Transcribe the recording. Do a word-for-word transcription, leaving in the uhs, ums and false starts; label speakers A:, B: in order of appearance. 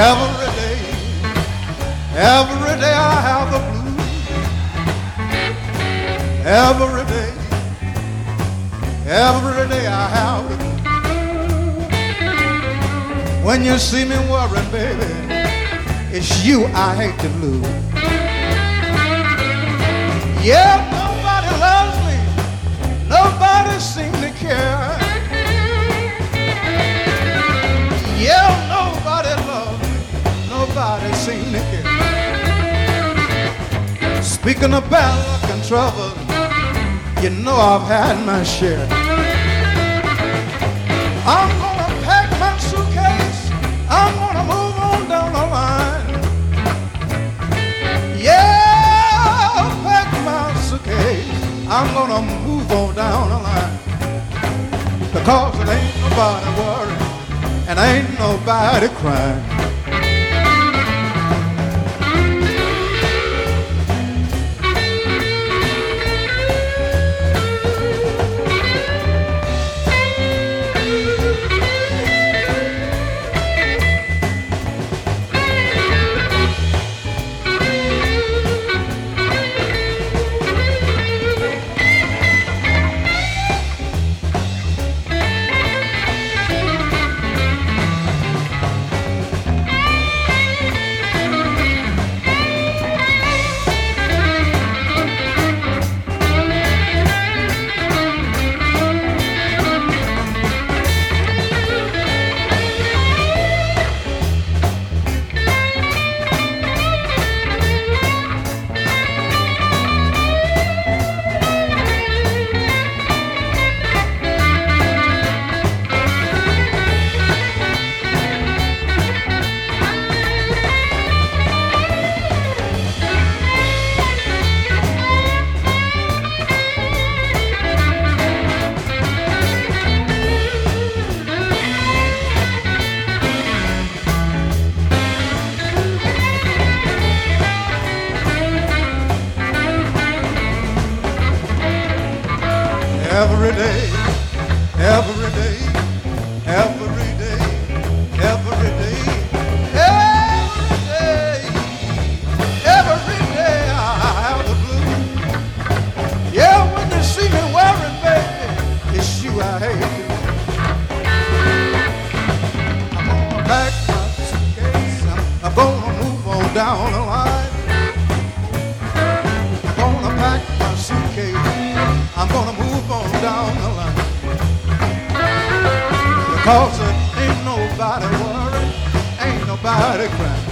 A: Every day, every day I have the blues. Every day, every day I have the blues. When you see me worrying, baby, it's you I hate to lose. Yeah, nobody loves me, nobody seems to care. Yeah, nobody loves me, nobody seems to care. Speaking of bad luck and trouble, you know I've had my share. I'm gonna pack my suitcase, I'm gonna move on down the line. Yeah, pack my suitcase, I'm gonna move on down the line. Because it ain't nobody worried and ain't nobody crying. Every day, every day, every day, every day, every day, every day I have the blues. Yeah, when you see me worrying, baby, it's you I hate. I'm gonna pack my suitcase, I'm, I'm gonna move on down the line. I'm gonna pack my suitcase, I'm gonna move on down the line. Because there ain't nobody worried, ain't nobody crying.